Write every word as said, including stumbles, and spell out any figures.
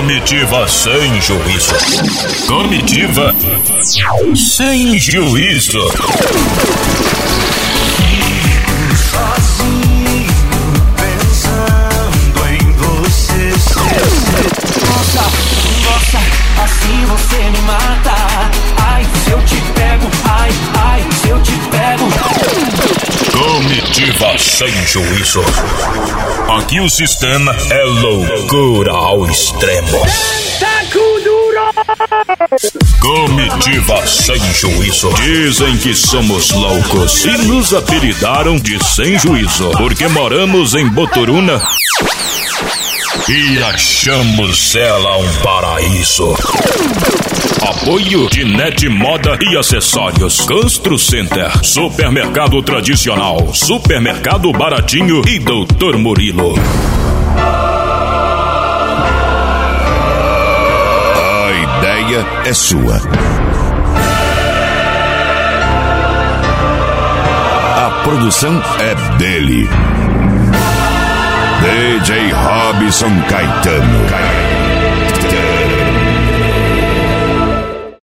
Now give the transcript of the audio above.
Comitiva sem juízo. Comitiva sem juízo. Sozinho, pensando em você. Nossa, nossa, assim você me mata. Ai, se eu te pego, ai, ai, se eu te pego. Comitiva sem juízo. Aqui o sistema é loucura ao extremo. Comitiva sem juízo. Dizem que somos loucos e nos apelidaram de sem juízo porque moramos em Boturuna e achamos ela um paraíso. Apoio de Net Moda e Acessórios, Constru Center, Supermercado Tradicional, Supermercado Baratinho e doutor Murilo. A ideia é sua. A produção é dele. D J Robson Caetano.